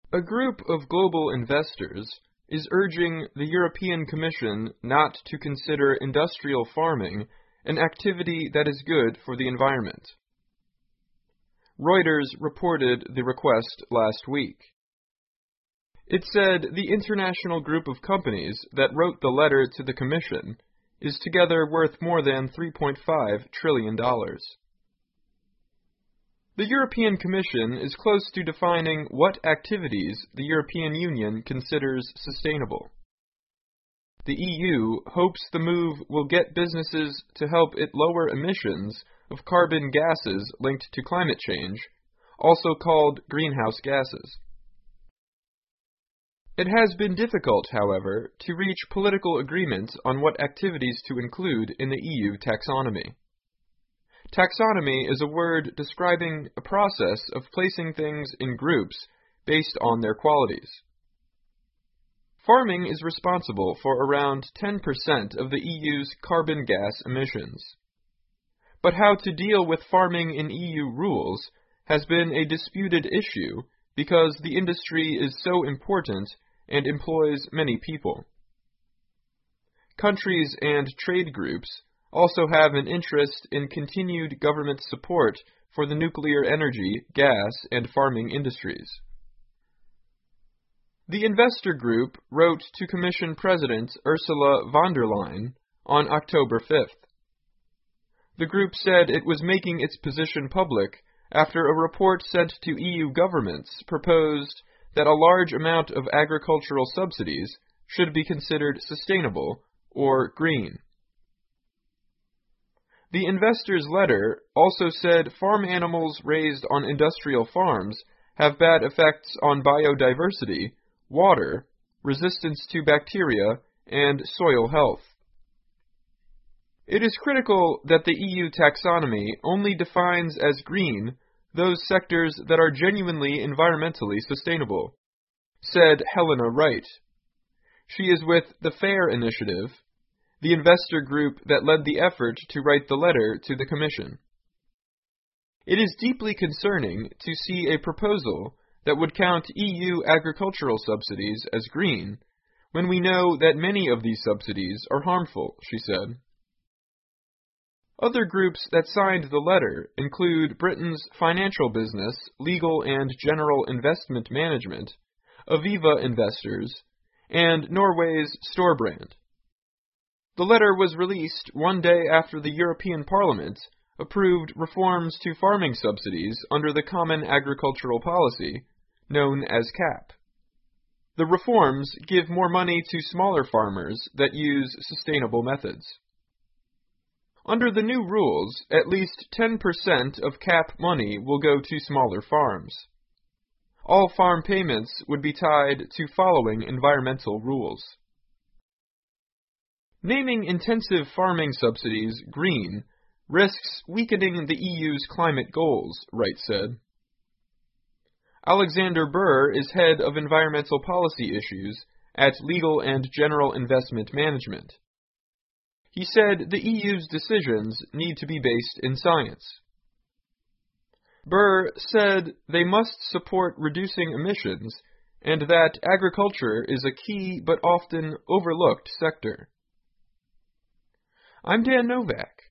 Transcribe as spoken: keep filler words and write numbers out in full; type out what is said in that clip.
A group of global investors is urging the European Commission not to consider industrial farming an activity that is good for the environment. Reuters reported the request last week. It said the international group of companies that wrote the letter to the Commission is together worth more than three point five trillion dollars. The European Commission is close to defining what activities the European Union considers sustainable. The E U hopes the move will get businesses to help it lower emissions of carbon gases linked to climate change, also called greenhouse gases. It has been difficult, however, to reach political agreement on what activities to include in the E U taxonomy. Taxonomy is a word describing a process of placing things in groups based on their qualities. Farming is responsible for around ten percent of the E U's carbon gas emissions. But how to deal with farming in E U rules has been a disputed issue because the industry is so important and employs many people. Countries and trade groups also have an interest in continued government support for the nuclear energy, gas, and farming industries. The investor group wrote to Commission President Ursula von der Leyen on October fifth. The group said it was making its position public after a report sent to E U governments proposed that a large amount of agricultural subsidies should be considered sustainable or green. The investor's letter also said farm animals raised on industrial farms have bad effects on biodiversity, water, resistance to bacteria, and soil health. It is critical that the E U taxonomy only defines as green those sectors that are genuinely environmentally sustainable, said Helena Wright. She is with the FAIR Initiative, the investor group that led the effort to write the letter to the Commission. It is deeply concerning to see a proposal that would count E U agricultural subsidies as green, when we know that many of these subsidies are harmful, she said. Other groups that signed the letter include Britain's Financial Business, Legal and General Investment Management, Aviva Investors, and Norway's Storebrand. The letter was released one day after the European Parliament approved reforms to farming subsidies under the Common Agricultural Policy, known as C A P. The reforms give more money to smaller farmers that use sustainable methods. Under the new rules, at least ten percent of C A P money will go to smaller farms. All farm payments would be tied to following environmental rules. Naming intensive farming subsidies green risks weakening the E U's climate goals, Wright said. Alexander Burr is head of environmental policy issues at Legal and General Investment Management. He said the E U's decisions need to be based in science. Burr said they must support reducing emissions and that agriculture is a key but often overlooked sector. I'm Dan Novak.